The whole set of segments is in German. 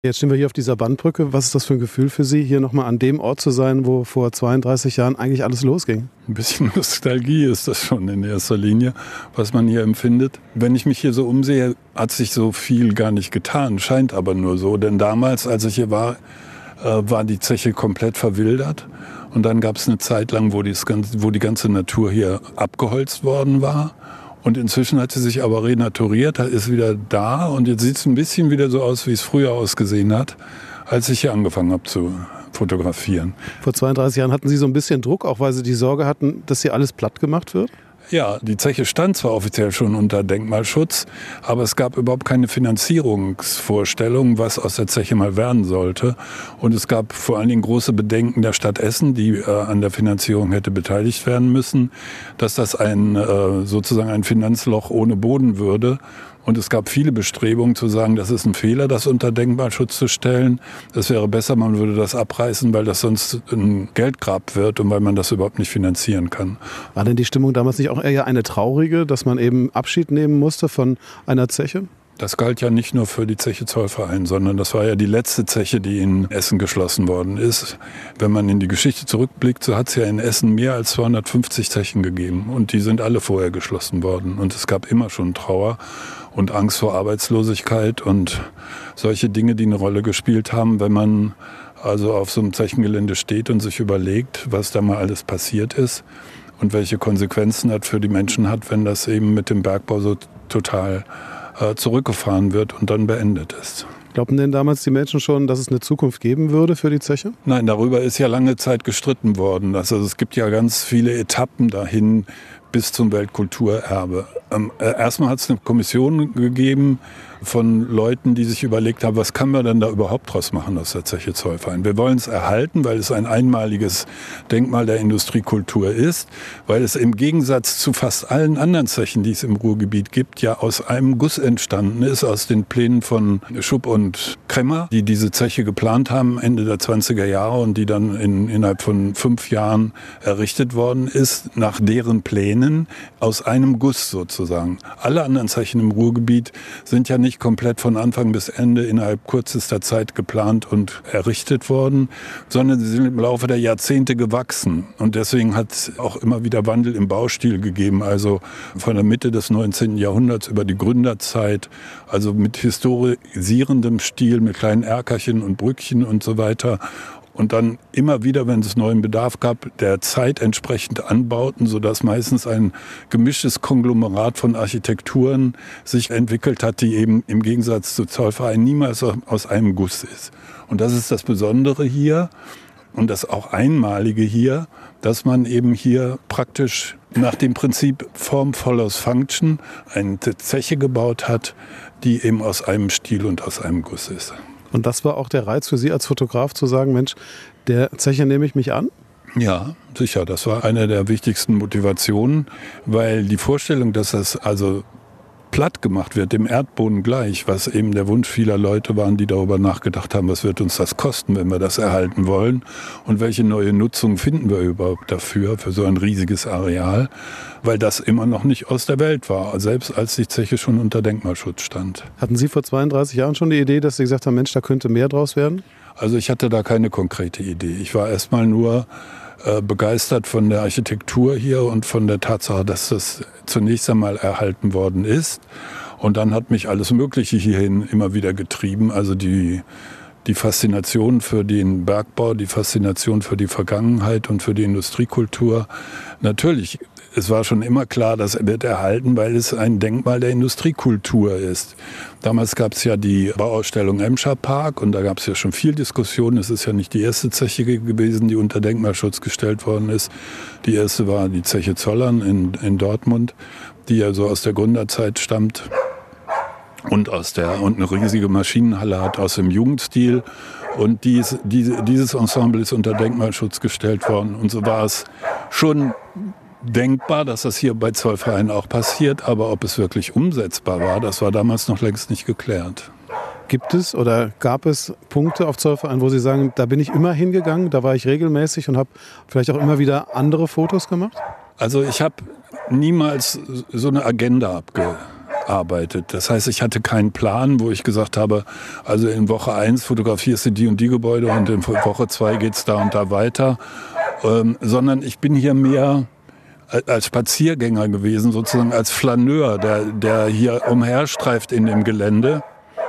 Jetzt stehen wir hier auf dieser Bandbrücke. Was ist das für ein Gefühl für Sie, hier nochmal an dem Ort zu sein, wo vor 32 Jahren eigentlich alles losging? Ein bisschen Nostalgie ist das schon in erster Linie, was man hier empfindet. Wenn ich mich hier so umsehe, hat sich so viel gar nicht getan, scheint aber nur so. Denn damals, als ich hier war, war die Zeche komplett verwildert. Und dann gab es eine Zeit lang, wo die ganze Natur hier abgeholzt worden war. Und inzwischen hat sie sich aber renaturiert, ist wieder da und jetzt sieht es ein bisschen wieder so aus, wie es früher ausgesehen hat, als ich hier angefangen habe zu fotografieren. Vor 32 Jahren hatten Sie so ein bisschen Druck, auch weil Sie die Sorge hatten, dass hier alles platt gemacht wird? Ja, die Zeche stand zwar offiziell schon unter Denkmalschutz, aber es gab überhaupt keine Finanzierungsvorstellung, was aus der Zeche mal werden sollte. Und es gab vor allen Dingen große Bedenken der Stadt Essen, die an der Finanzierung hätte beteiligt werden müssen, dass das sozusagen ein Finanzloch ohne Boden würde. Und es gab viele Bestrebungen zu sagen, das ist ein Fehler, das unter Denkmalschutz zu stellen. Es wäre besser, man würde das abreißen, weil das sonst ein Geldgrab wird und weil man das überhaupt nicht finanzieren kann. War denn die Stimmung damals nicht auch eher eine traurige, dass man eben Abschied nehmen musste von einer Zeche? Das galt ja nicht nur für die Zeche Zollverein, sondern das war ja die letzte Zeche, die in Essen geschlossen worden ist. Wenn man in die Geschichte zurückblickt, so hat es ja in Essen mehr als 250 Zechen gegeben. Und die sind alle vorher geschlossen worden. Und es gab immer schon Trauer und Angst vor Arbeitslosigkeit und solche Dinge, die eine Rolle gespielt haben, wenn man also auf so einem Zechengelände steht und sich überlegt, was da mal alles passiert ist und welche Konsequenzen das für die Menschen hat, wenn das eben mit dem Bergbau so total zurückgefahren wird und dann beendet ist. Glaubten denn damals die Menschen schon, dass es eine Zukunft geben würde für die Zeche? Nein, darüber ist ja lange Zeit gestritten worden. Also es gibt ja ganz viele Etappen dahin bis zum Weltkulturerbe. Erstmal hat es eine Kommission gegeben von Leuten, die sich überlegt haben, was kann man denn da überhaupt draus machen aus der Zeche Zollverein. Wir wollen es erhalten, weil es ein einmaliges Denkmal der Industriekultur ist, weil es im Gegensatz zu fast allen anderen Zechen, die es im Ruhrgebiet gibt, ja aus einem Guss entstanden ist, aus den Plänen von Schupp und Kremmer, die diese Zeche geplant haben Ende der 20er Jahre und die dann innerhalb von 5 Jahren errichtet worden ist, nach deren Plänen aus einem Guss sozusagen. Alle anderen Zechen im Ruhrgebiet sind ja nicht komplett von Anfang bis Ende innerhalb kürzester Zeit geplant und errichtet worden, sondern sie sind im Laufe der Jahrzehnte gewachsen. Und deswegen hat es auch immer wieder Wandel im Baustil gegeben, also von der Mitte des 19. Jahrhunderts über die Gründerzeit, also mit historisierendem Stil, mit kleinen Erkerchen und Brückchen und so weiter. Und dann immer wieder, wenn es neuen Bedarf gab, der Zeit entsprechend anbauten, sodass meistens ein gemischtes Konglomerat von Architekturen sich entwickelt hat, die eben im Gegensatz zu Zollverein niemals aus einem Guss ist. Und das ist das Besondere hier und das auch Einmalige hier, dass man eben hier praktisch nach dem Prinzip Form follows Function eine Zeche gebaut hat, die eben aus einem Stil und aus einem Guss ist. Und das war auch der Reiz für Sie als Fotograf, zu sagen, Mensch, der Zeche nehme ich mich an? Ja, sicher. Das war eine der wichtigsten Motivationen, weil die Vorstellung, dass das also platt gemacht wird, dem Erdboden gleich, was eben der Wunsch vieler Leute waren, die darüber nachgedacht haben, was wird uns das kosten, wenn wir das erhalten wollen und welche neue Nutzung finden wir überhaupt dafür, für so ein riesiges Areal, weil das immer noch nicht aus der Welt war, selbst als die Zeche schon unter Denkmalschutz stand. Hatten Sie vor 32 Jahren schon die Idee, dass Sie gesagt haben, Mensch, da könnte mehr draus werden? Also ich hatte da keine konkrete Idee. Ich war erstmal nur begeistert von der Architektur hier und von der Tatsache, dass das zunächst einmal erhalten worden ist. Und dann hat mich alles Mögliche hierhin immer wieder getrieben. Also die Faszination für den Bergbau, die Faszination für die Vergangenheit und für die Industriekultur. Natürlich, es war schon immer klar, das wird erhalten, weil es ein Denkmal der Industriekultur ist. Damals gab es ja die Bauausstellung Emscher Park und da gab es ja schon viel Diskussion. Es ist ja nicht die erste Zeche gewesen, die unter Denkmalschutz gestellt worden ist. Die erste war die Zeche Zollern in Dortmund, die ja so aus der Gründerzeit stammt. Und eine riesige Maschinenhalle hat aus dem Jugendstil. Und dieses Ensemble ist unter Denkmalschutz gestellt worden. Und so war es schon denkbar, dass das hier bei Zollverein auch passiert. Aber ob es wirklich umsetzbar war, das war damals noch längst nicht geklärt. Gibt es oder gab es Punkte auf Zollverein, wo Sie sagen, da bin ich immer hingegangen, da war ich regelmäßig und habe vielleicht auch immer wieder andere Fotos gemacht? Also ich habe niemals so eine Agenda gearbeitet. Das heißt, ich hatte keinen Plan, wo ich gesagt habe, also in Woche 1 fotografierst du die und die Gebäude und in Woche 2 geht's da und da weiter. Sondern ich bin hier mehr als Spaziergänger gewesen, sozusagen als Flaneur, der hier umherstreift in dem Gelände.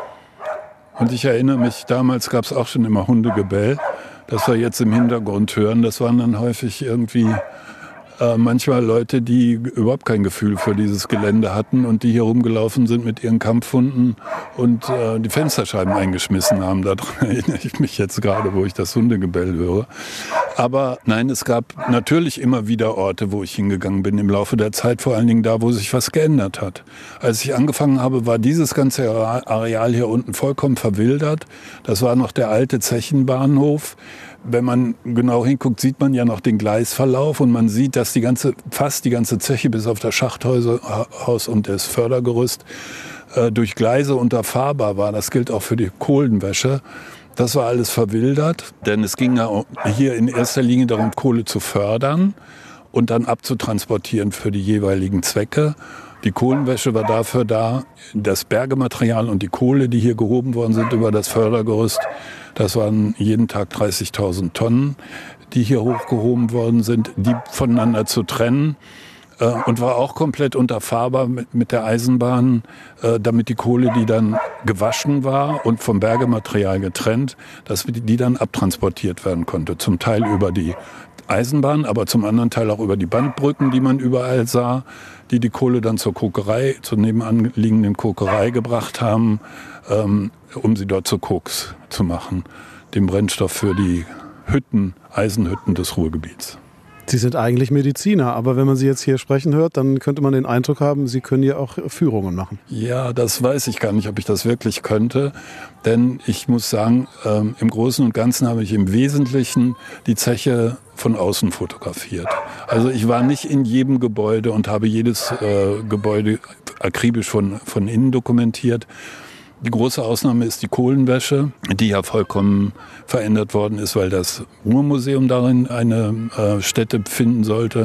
Und ich erinnere mich, damals gab es auch schon immer Hundegebell, das wir jetzt im Hintergrund hören. Das waren dann häufig irgendwie manchmal Leute, die überhaupt kein Gefühl für dieses Gelände hatten und die hier rumgelaufen sind mit ihren Kampfhunden und die Fensterscheiben eingeschmissen haben. Daran erinnere ich mich jetzt gerade, wo ich das Hundegebell höre. Aber nein, es gab natürlich immer wieder Orte, wo ich hingegangen bin im Laufe der Zeit, vor allen Dingen da, wo sich was geändert hat. Als ich angefangen habe, war dieses ganze Areal hier unten vollkommen verwildert. Das war noch der alte Zechenbahnhof. Wenn man genau hinguckt, sieht man ja noch den Gleisverlauf und man sieht, dass fast die ganze Zeche bis auf das Schachthaus und das Fördergerüst durch Gleise unterfahrbar war. Das gilt auch für die Kohlenwäsche. Das war alles verwildert, denn es ging ja hier in erster Linie darum, Kohle zu fördern und dann abzutransportieren für die jeweiligen Zwecke. Die Kohlenwäsche war dafür da, das Bergematerial und die Kohle, die hier gehoben worden sind über das Fördergerüst, das waren jeden Tag 30.000 Tonnen, die hier hochgehoben worden sind, die voneinander zu trennen. Und war auch komplett unterfahrbar mit der Eisenbahn, damit die Kohle, die dann gewaschen war und vom Bergematerial getrennt, dass die dann abtransportiert werden konnte. Zum Teil über die Eisenbahn, aber zum anderen Teil auch über die Bandbrücken, die man überall sah, die Kohle dann zur Kokerei, zur nebenanliegenden Kokerei gebracht haben, um sie dort zu Koks zu machen, dem Brennstoff für die Eisenhütten des Ruhrgebiets. Sie sind eigentlich Mediziner, aber wenn man Sie jetzt hier sprechen hört, dann könnte man den Eindruck haben, Sie können ja auch Führungen machen. Ja, das weiß ich gar nicht, ob ich das wirklich könnte. Denn ich muss sagen, im Großen und Ganzen habe ich im Wesentlichen die Zeche von außen fotografiert. Also ich war nicht in jedem Gebäude und habe jedes Gebäude akribisch von innen dokumentiert. Die große Ausnahme ist die Kohlenwäsche, die ja vollkommen verändert worden ist, weil das Ruhrmuseum darin eine Stätte finden sollte.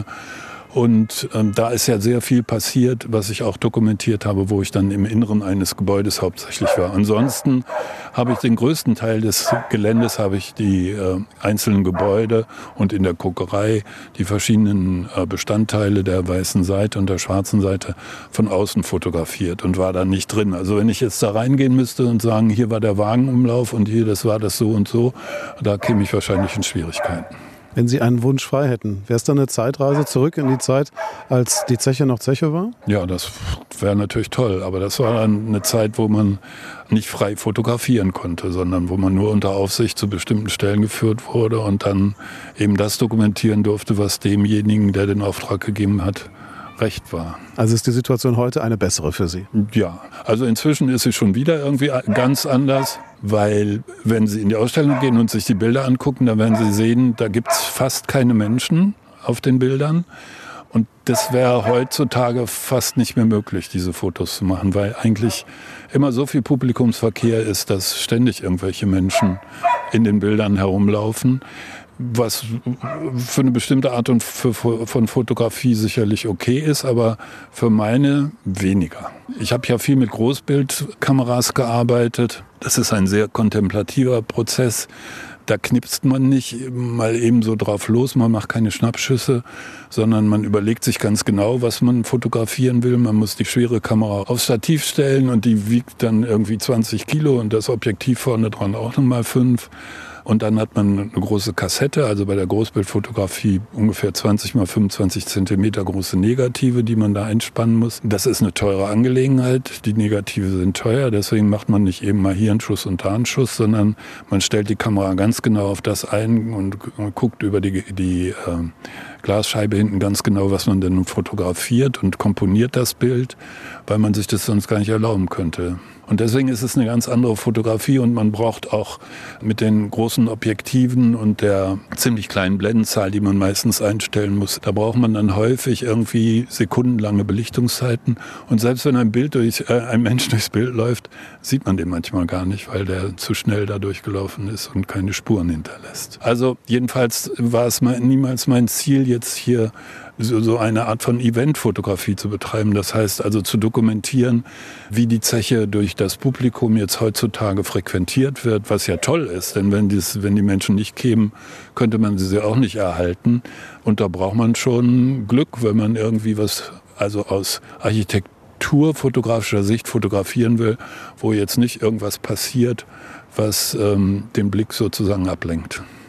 Und da ist ja sehr viel passiert, was ich auch dokumentiert habe, wo ich dann im Inneren eines Gebäudes hauptsächlich war. Ansonsten habe ich den größten Teil des Geländes, habe ich die einzelnen Gebäude und in der Kokerei die verschiedenen Bestandteile der weißen Seite und der schwarzen Seite von außen fotografiert und war da nicht drin. Also wenn ich jetzt da reingehen müsste und sagen, hier war der Wagenumlauf und hier war das so und so, da käme ich wahrscheinlich in Schwierigkeiten. Wenn Sie einen Wunsch frei hätten, wäre es dann eine Zeitreise zurück in die Zeit, als die Zeche noch Zeche war? Ja, das wäre natürlich toll. Aber das war dann eine Zeit, wo man nicht frei fotografieren konnte, sondern wo man nur unter Aufsicht zu bestimmten Stellen geführt wurde und dann eben das dokumentieren durfte, was demjenigen, der den Auftrag gegeben hat, recht war. Also ist die Situation heute eine bessere für Sie? Ja, also inzwischen ist sie schon wieder irgendwie ganz anders, weil wenn Sie in die Ausstellung gehen und sich die Bilder angucken, dann werden Sie sehen, da gibt es fast keine Menschen auf den Bildern. Und das wäre heutzutage fast nicht mehr möglich, diese Fotos zu machen, weil eigentlich immer so viel Publikumsverkehr ist, dass ständig irgendwelche Menschen in den Bildern herumlaufen. Was für eine bestimmte Art von Fotografie sicherlich okay ist, aber für meine weniger. Ich habe ja viel mit Großbildkameras gearbeitet. Das ist ein sehr kontemplativer Prozess. Da knipst man nicht mal eben so drauf los, man macht keine Schnappschüsse, sondern man überlegt sich ganz genau, was man fotografieren will. Man muss die schwere Kamera aufs Stativ stellen und die wiegt dann irgendwie 20 Kilo und das Objektiv vorne dran auch nochmal 5. Und dann hat man eine große Kassette, also bei der Großbildfotografie ungefähr 20 mal 25 Zentimeter große Negative, die man da einspannen muss. Das ist eine teure Angelegenheit. Die Negative sind teuer, deswegen macht man nicht eben mal hier einen Schuss und da einen Schuss, sondern man stellt die Kamera ganz genau auf das ein und guckt über die Glasscheibe hinten ganz genau, was man denn fotografiert und komponiert das Bild, weil man sich das sonst gar nicht erlauben könnte. Und deswegen ist es eine ganz andere Fotografie und man braucht auch mit den großen Objektiven und der ziemlich kleinen Blendenzahl, die man meistens einstellen muss, da braucht man dann häufig irgendwie sekundenlange Belichtungszeiten. Und selbst wenn ein Mensch durchs Bild läuft, sieht man den manchmal gar nicht, weil der zu schnell da durchgelaufen ist und keine Spuren hinterlässt. Also jedenfalls war es niemals mein Ziel, jetzt hier so eine Art von Eventfotografie zu betreiben. Das heißt also zu dokumentieren, wie die Zeche durch das Publikum jetzt heutzutage frequentiert wird, was ja toll ist, denn wenn die Menschen nicht kämen, könnte man sie auch nicht erhalten. Und da braucht man schon Glück, wenn man irgendwie was also aus architekturfotografischer Sicht fotografieren will, wo jetzt nicht irgendwas passiert, was den Blick sozusagen ablenkt.